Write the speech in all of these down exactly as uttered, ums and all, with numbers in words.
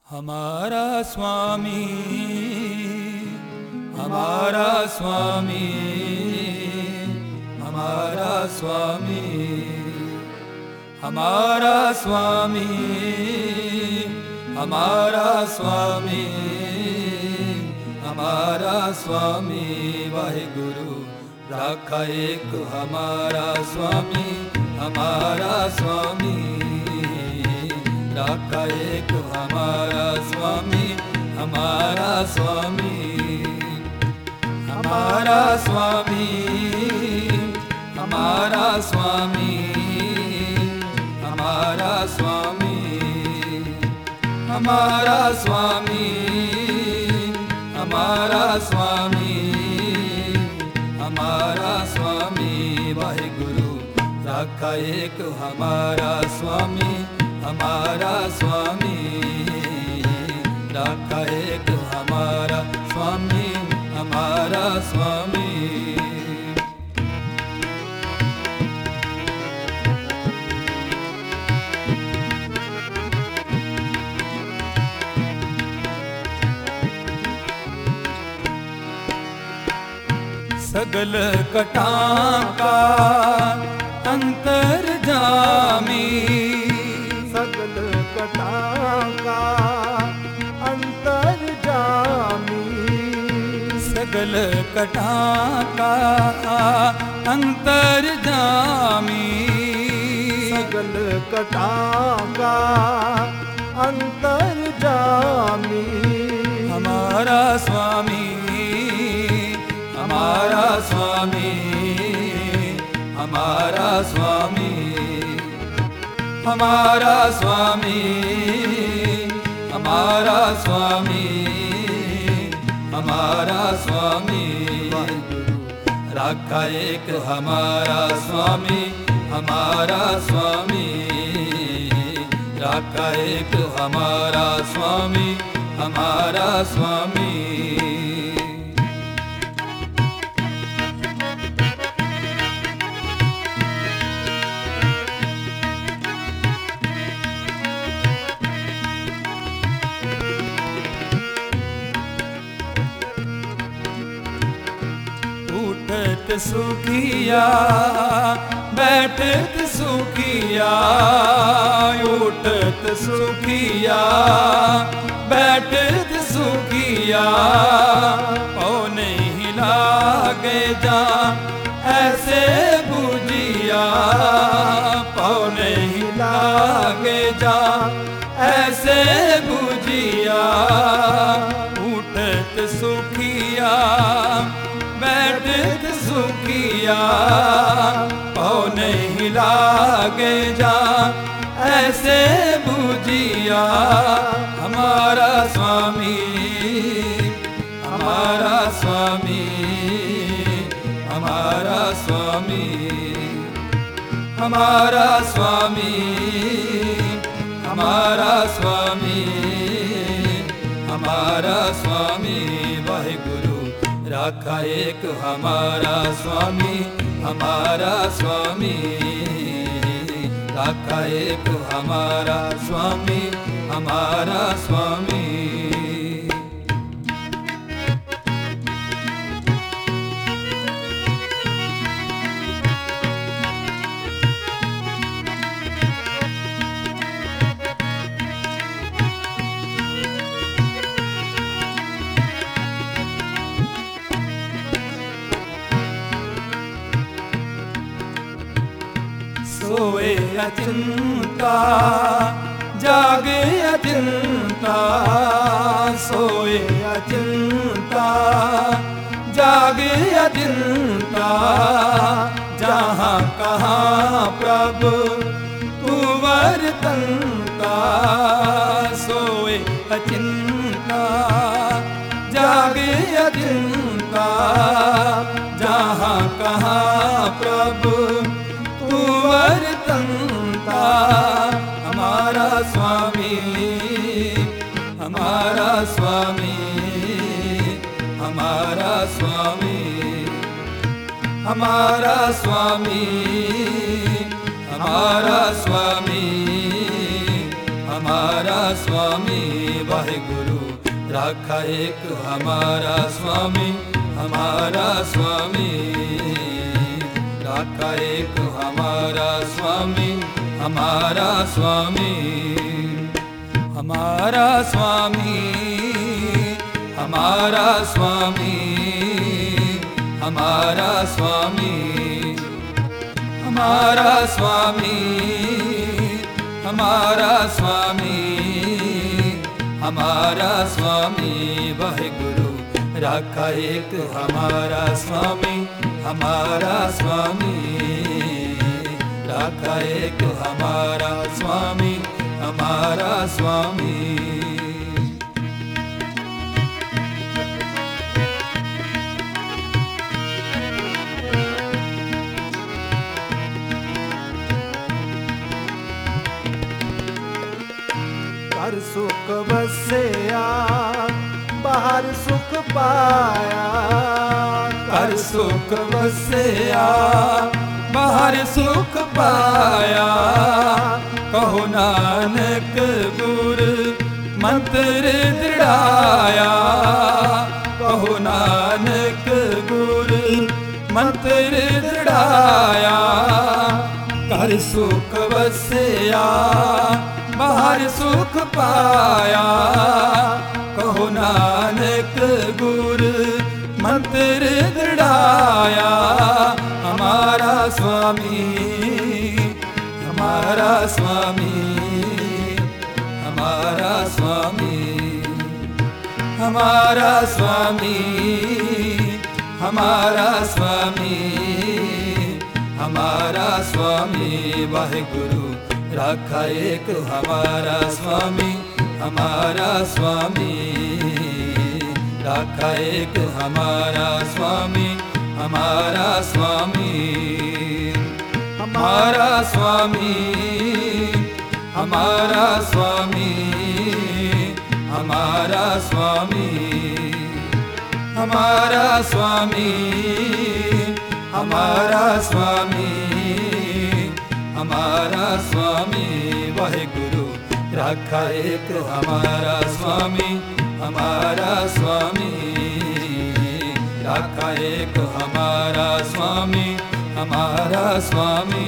हमारा स्वामी हमारा स्वामी हमारा स्वामी हमारा स्वामी हमारा स्वामी हमारा स्वामी वाहिगुरु राखा एक हमारा स्वामी हमारा स्वामी राखा एक हमारा स्वामी हमारा स्वामी हमारा स्वामी हमारा स्वामी हमारा स्वामी हमारा स्वामी हमारा स्वामी हमारा स्वामी वाहिगुरु राखा एक हमारा स्वामी हमारा स्वामी राखा एक हमारा स्वामी हमारा स्वामी सगल कटां का अंतर जामी सगल कटां का अंतर जामी सगल कटां का अंतर जामी सगल कटां का अंतर जामी हमारा स्वामी हमारा स्वामी हमारा स्वामी हमारा स्वामी हमारा स्वामी हमारा स्वामी राखा एक हमारा स्वामी हमारा स्वामी राखा एक हमारा स्वामी हमारा स्वामी उठत सुखिया बैठत सुखिया उठत सुखिया बैठत सुखिया ओ नहीं लागे जा ऐसे बुझिया पौ नहीं लागे जा ऐसे बुझिया उठत सुखिया बैठत सुखिया पौ नहीं लागे जा ऐसे बुझिया हमारा स्वामी हमारा स्वामी हमारा स्वामी हमारा स्वामी हमारा स्वामी हमारा स्वामी वाहिगुरु राखा एक हमारा स्वामी हमारा स्वामी राखा एक हमारा स्वामी हमारा स्वामी सोए अचिंता जागे अचिंता सोए अचिंता जागे अचिंता जहाँ कहाँ प्रभु तू वर्तनता सोए अचिंता जागे अचिंता जहाँ कहाँ प्रभु वर्तनता हमारा स्वामी हमारा स्वामी हमारा स्वामी हमारा स्वामी हमारा स्वामी हमारा स्वामी वाहिगुरु, राखा एक हमारा स्वामी, हमारा स्वामी, राखा एक हमारा स्वामी, हमारा स्वामी, हमारा स्वामी, हमारा स्वामी, हमारा स्वामी, हमारा स्वामी, हमारा स्वामी, हमारा स्वामी वाहिगुरु, राखा एक हमारा स्वामी, हमारा स्वामी, राखा एक हमारा स्वामी, हमारा स्वामी। घर सुख बसया बाहर सुख पाया, घर सुख बसया बाहर सुख पाया, कहो नानक गुर मंत्र दृढ़ाया, कहो नानक गुर मंत्र दृढ़ाया, घर सुख बसया बाहर सुख पाया, कहो नानक गुर मंत्र दृढ़ाया, हमारा स्वामी, हमारा स्वामी, हमारा स्वामी, हमारा स्वामी, हमारा स्वामी, हमारा स्वामी वाहिगुरु, राखा एक हमारा स्वामी, हमारा स्वामी, राखा एक हमारा स्वामी, हमारा स्वामी, हमारा स्वामी, हमारा स्वामी, हमारा स्वामी, हमारा स्वामी, हमारा स्वामी, हमारा स्वामी वाहिगुरु, राखा एक हमारा स्वामी, हमारा स्वामी, राखा एक हमारा स्वामी, हमारा स्वामी।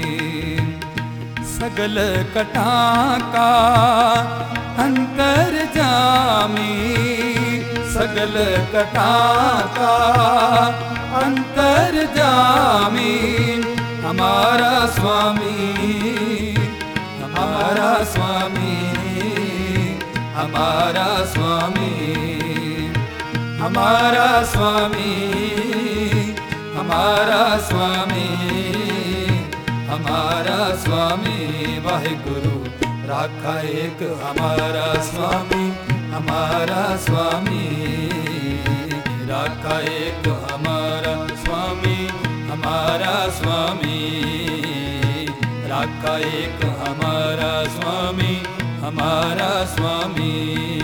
सगल कटा का अंतर जामी, सगल कटा का अंतर जामी, हमारा स्वामी, हमारा स्वामी, हमारा स्वामी, हमारा स्वामी, हमारा स्वामी, हमारा स्वामी वाहिगुरु, राखा एक हमारा स्वामी, हमारा स्वामी, राखा एक हमारा स्वामी, हमारा स्वामी, राखा एक हमारा स्वामी, हमारा स्वामी।